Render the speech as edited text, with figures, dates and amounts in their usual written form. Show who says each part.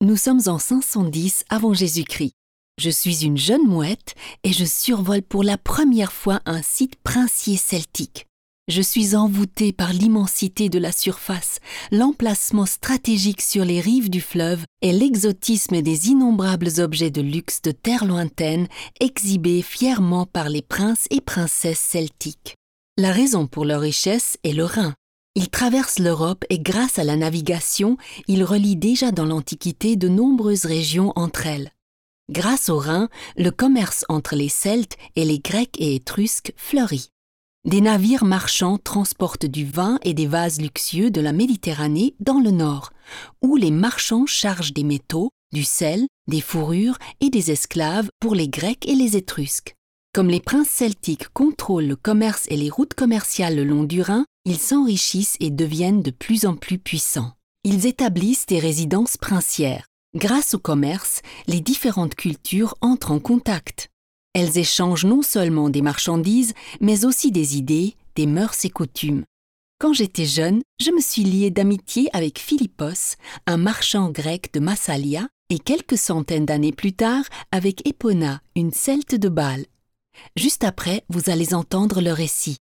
Speaker 1: Nous sommes en 510 avant Jésus-Christ. Je suis une jeune mouette et je survole pour la première fois un site princier celtique. Je suis envoûtée par l'immensité de la surface, l'emplacement stratégique sur les rives du fleuve et l'exotisme des innombrables objets de luxe de terre lointaine exhibés fièrement par les princes et princesses celtiques. La raison pour leur richesse est le Rhin. Ils traversent l'Europe et grâce à la navigation, ils relient déjà dans l'Antiquité de nombreuses régions entre elles. Grâce au Rhin, le commerce entre les Celtes et les Grecs et Étrusques fleurit. Des navires marchands transportent du vin et des vases luxueux de la Méditerranée dans le nord, où les marchands chargent des métaux, du sel, des fourrures et des esclaves pour les Grecs et les Étrusques. Comme les princes celtiques contrôlent le commerce et les routes commerciales le long du Rhin, ils s'enrichissent et deviennent de plus en plus puissants. Ils établissent des résidences princières. Grâce au commerce, les différentes cultures entrent en contact. Elles échangent non seulement des marchandises, mais aussi des idées, des mœurs et coutumes. Quand j'étais jeune, je me suis liée d'amitié avec Philippos, un marchand grec de Massalia, et quelques centaines d'années plus tard avec Épona, une Celte de Bâle. Juste après, vous allez entendre le récit.